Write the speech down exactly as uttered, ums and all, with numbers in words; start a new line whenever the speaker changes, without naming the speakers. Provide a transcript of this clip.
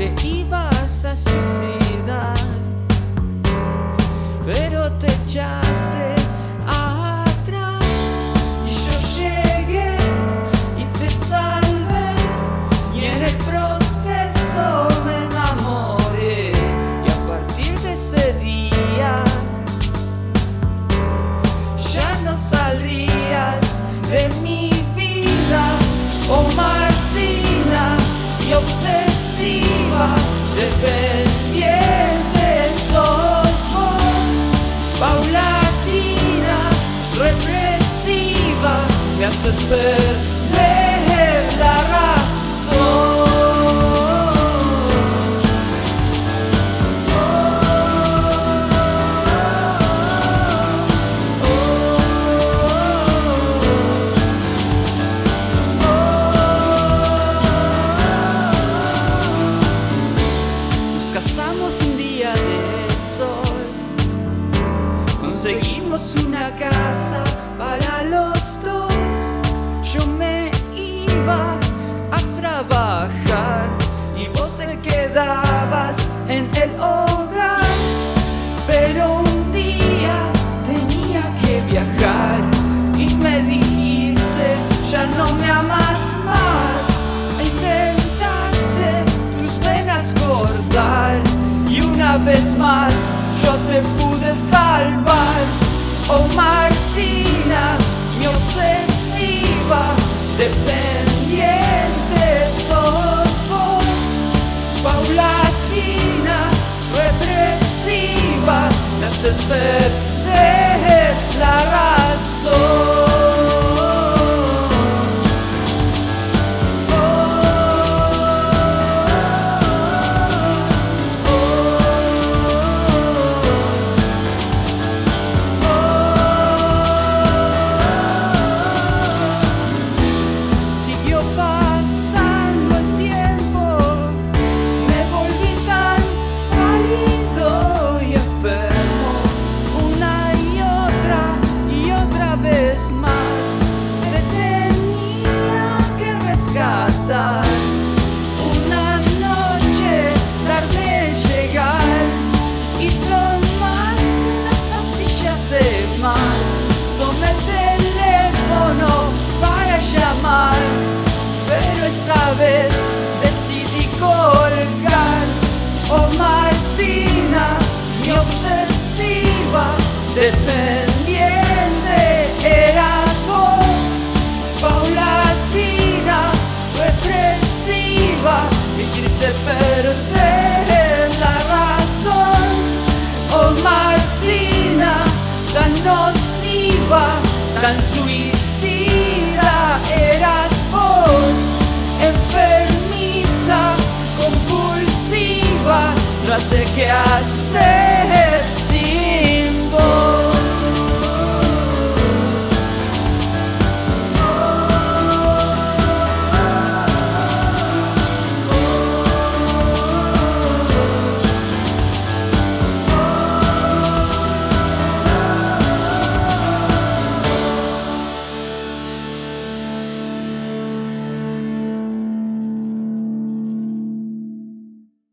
te ibas a suicidar, pero te echaste atrás y yo llegué y te salvé, y en el proceso me enamoré, y a partir de ese día ya no saldrías de mi vida. Oh Martina, mi obsesiva, dependiente sos vos, paulatina, represiva, me haces perder la razón. Casamos un día de sol, conseguimos una casa para los dos. Yo me iba a trabajar y vos te quedabas en el hogar, pero un día tenía que viajar y me dijiste ya no me amas más. Intentaste tus venas cortar y una vez más yo te pude salvar. Oh Martina, mi obsesiva, dependiente sos vos, paulatina, represiva, me haces perder la razón. Una noche tardé en llegar y tomaste unas pastillas de más. Tomé el teléfono para llamar, pero esta vez decidí colgar. Oh Martina, mi obsesiva, dependiente eras vos, paulatina, represiva, me hiciste perder la razón. Oh Martina, tan nociva, tan suicida eras vos, enfermiza, compulsiva, no sé qué hacer.